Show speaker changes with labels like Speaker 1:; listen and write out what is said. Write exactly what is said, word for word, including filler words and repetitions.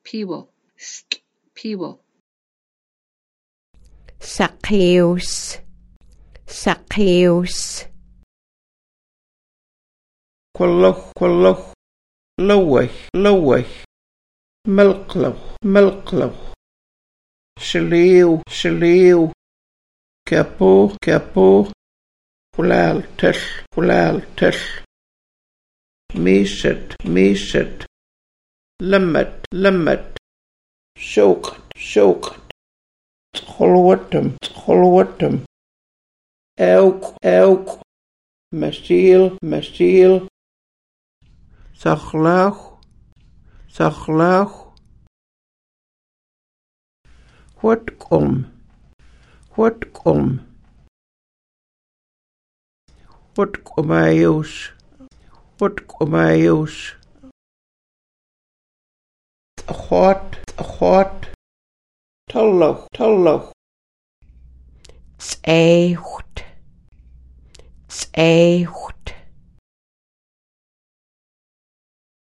Speaker 1: pivo, sk, pivo.
Speaker 2: Saqius, saqius.
Speaker 3: كله كله لوي لوي ملقلو ملقلو شليو شليو كابو كابو خلال تش خلال تش ميشت ميشت لمت لمت شوقت شوقت خلوتم خلوتم اوك اوك مشيل مشيل سخلاخ سخلاخ واتقم واتقم واتقمايوش واتقمايوش أخوات أخوات تلو تلو
Speaker 2: تسعيخت تسعيخت